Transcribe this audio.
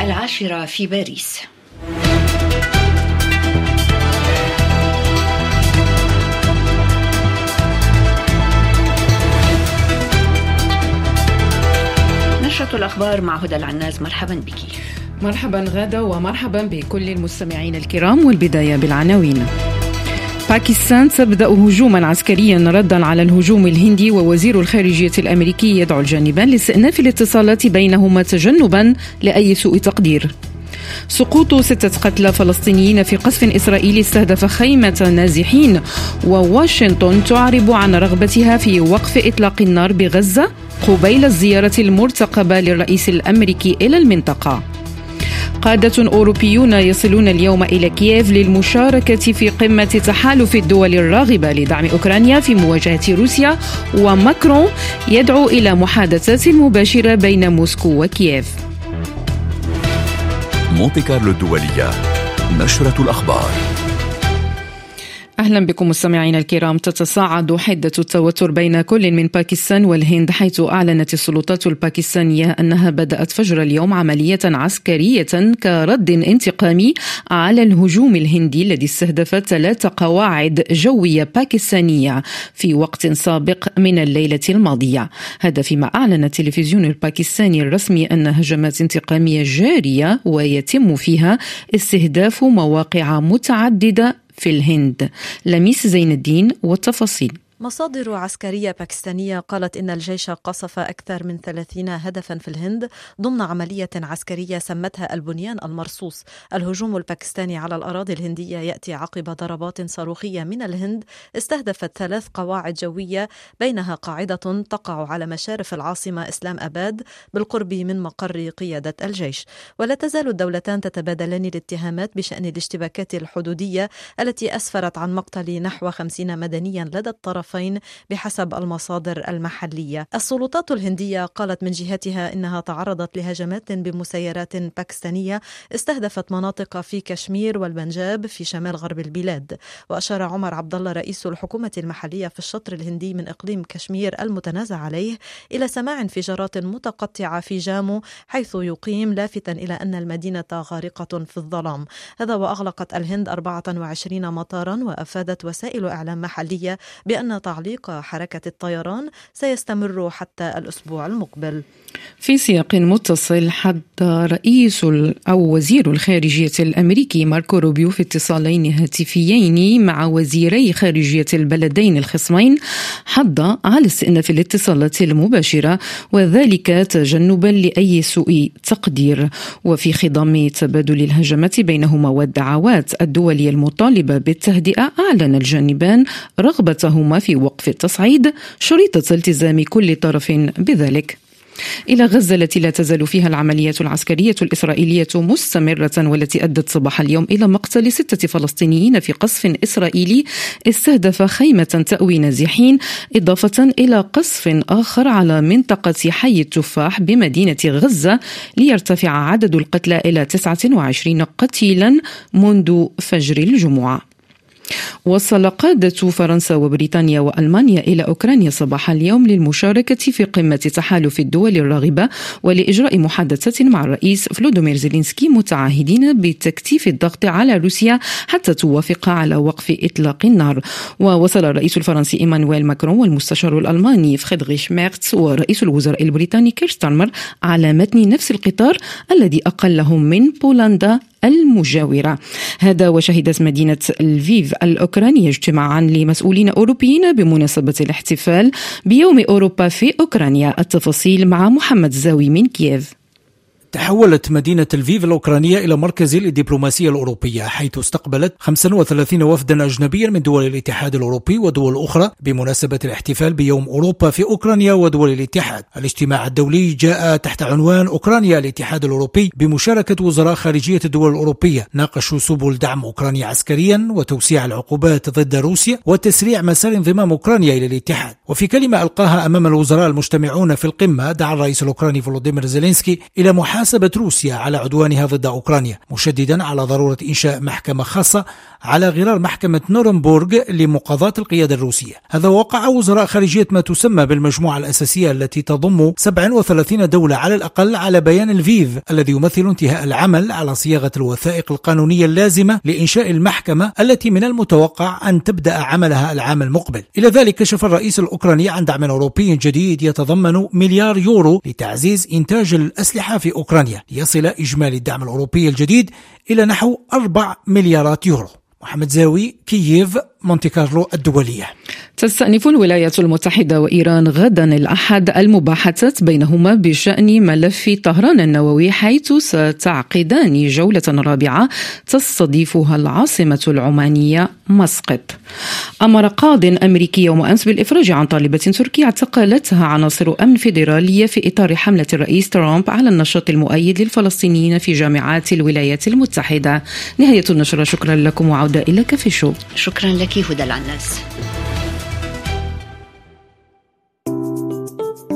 10 في باريس. نشرة الأخبار مع هدى العناز. مرحبا بك. مرحبا غادة، ومرحبا بكل المستمعين الكرام. والبداية بالعناوين. باكستان تبدأ هجوما عسكريا ردا على الهجوم الهندي، ووزير الخارجية الأمريكي يدعو الجانبين لاستئناف الاتصالات بينهما تجنبا لأي سوء تقدير. سقوط 6 قتلى فلسطينيين في قصف إسرائيلي استهدف خيمة نازحين، وواشنطن تعرب عن رغبتها في وقف إطلاق النار بغزة قبيل الزيارة المرتقبة للرئيس الأمريكي إلى المنطقة. قادة أوروبيون يصلون اليوم إلى كييف للمشاركة في قمة تحالف الدول الراغبة لدعم أوكرانيا في مواجهة روسيا، وماكرون يدعو إلى محادثات مباشرة بين موسكو وكييف. مونتي كارلو الدولية، نشرة الأخبار. أهلا بكم مستمعين الكرام. تتصاعد حدة التوتر بين كل من باكستان والهند، حيث أعلنت السلطات الباكستانية أنها بدأت فجر اليوم عملية عسكرية كرد انتقامي على الهجوم الهندي الذي استهدف 3 قواعد جوية باكستانية في وقت سابق من الليلة الماضية. هذا فيما أعلن التلفزيون الباكستاني الرسمي أن هجمات انتقامية جارية ويتم فيها استهداف مواقع متعددة في الهند. لميس زين الدين والتفاصيل. مصادر عسكرية باكستانية قالت إن الجيش قصف أكثر من 30 هدفا في الهند ضمن عملية عسكرية سمتها البنيان المرصوص. الهجوم الباكستاني على الأراضي الهندية يأتي عقب ضربات صاروخية من الهند استهدفت 3 قواعد جوية، بينها قاعدة تقع على مشارف العاصمة إسلام أباد بالقرب من مقر قيادة الجيش. ولا تزال الدولتان تتبادلان الاتهامات بشأن الاشتباكات الحدودية التي أسفرت عن مقتل نحو 50 مدنيا لدى الطرفين بحسب المصادر المحلية. السلطات الهندية قالت من جهتها إنها تعرضت لهجمات بمسيرات باكستانية استهدفت مناطق في كشمير والبنجاب في شمال غرب البلاد. وأشار عمر عبد الله رئيس الحكومة المحلية في الشطر الهندي من إقليم كشمير المتنازع عليه إلى سماع انفجارات متقطعة في جامو حيث يقيم، لافتاً إلى أن المدينة غارقة في الظلام. هذا وأغلقت الهند 24 مطاراً، وأفادت وسائل إعلام محلية بأن تعليق حركة الطيران سيستمر حتى الأسبوع المقبل. في سياق متصل، حد رئيس أو وزير الخارجية الأمريكي ماركو روبيو في اتصالين هاتفيين مع وزيري خارجية البلدين الخصمين حض على استئناف الاتصالات المباشرة، وذلك تجنبا لأي سوء تقدير. وفي خضم تبادل الهجمات بينهما والدعوات الدولية المطالبة بالتهدئة، أعلن الجانبان رغبتهما في وقف التصعيد شريطة التزام كل طرف بذلك. إلى غزة التي لا تزال فيها العمليات العسكرية الإسرائيلية مستمرة، والتي أدت صباح اليوم إلى مقتل 6 فلسطينيين في قصف إسرائيلي استهدف خيمة تأوي نازحين، إضافة إلى قصف آخر على منطقة حي التفاح بمدينة غزة، ليرتفع عدد القتلى إلى 29 قتيلا منذ فجر الجمعة. وصل قادة فرنسا وبريطانيا وألمانيا إلى أوكرانيا صباح اليوم للمشاركة في قمة تحالف الدول الراغبة ولإجراء محادثات مع الرئيس فلودومير زيلينسكي، متعهدين بتكثيف الضغط على روسيا حتى توافق على وقف إطلاق النار. ووصل الرئيس الفرنسي إيمانويل ماكرون والمستشار الألماني فريدريش ميرتس ورئيس الوزراء البريطاني كير ستارمر على متن نفس القطار الذي أقلهم من بولندا المجاورة. هذا وشهدت مدينة لفيف الأوكرانية اجتماعا لمسؤولين أوروبيين بمناسبة الاحتفال بيوم أوروبا في أوكرانيا. التفاصيل مع محمد زاوي من كييف. تحولت مدينة لفيف الأوكرانية إلى مركز الدبلوماسية الأوروبية، حيث استقبلت 35 وفدا أجنبيا من دول الاتحاد الأوروبي ودول أخرى بمناسبة الاحتفال بيوم أوروبا في أوكرانيا ودول الاتحاد. الاجتماع الدولي جاء تحت عنوان أوكرانيا الاتحاد الأوروبي بمشاركة وزراء خارجية الدول الأوروبية. ناقشوا سبل دعم أوكرانيا عسكريا وتوسيع العقوبات ضد روسيا وتسريع مسار انضمام أوكرانيا إلى الاتحاد. وفي كلمة ألقاها أمام الوزراء المجتمعون في القمة، دعا الرئيس الأوكراني فولوديمير زيلينسكي إلى محادثة محاسبة روسيا على عدوانها ضد أوكرانيا، مشددا على ضرورة إنشاء محكمة خاصة على غرار محكمة نورنبورغ لمقاضاة القيادة الروسية. هذا وقع وزراء خارجية ما تسمى بالمجموعة الأساسية التي تضم 37 دولة على الأقل على بيان الفيف الذي يمثل انتهاء العمل على صياغة الوثائق القانونية اللازمة لإنشاء المحكمة التي من المتوقع أن تبدأ عملها العام المقبل. إلى ذلك كشف الرئيس الأوكراني عن دعم أوروبي جديد يتضمن مليار يورو لتعزيز إنتاج الأسلحة في أوكرانيا، ليصل إجمالي الدعم الأوروبي الجديد إلى نحو 4 مليارات يورو. محمد زاوي، كييف، مونتي كارلو الدولية. تستأنف الولايات المتحدة وإيران غدا الأحد المباحثات بينهما بشأن ملف طهران النووي، حيث ستعقدان جولة رابعة تستضيفها العاصمة العمانية مسقط. أمر قاض أمريكي يوم أمس بالإفراج عن طالبة تركية اعتقلتها عناصر أمن فيدرالية في إطار حملة الرئيس ترامب على النشاط المؤيد للفلسطينيين في جامعات الولايات المتحدة. نهاية النشرة، شكرا لكم وعودة إلى كافي شو. شكرا لك هدى العناس.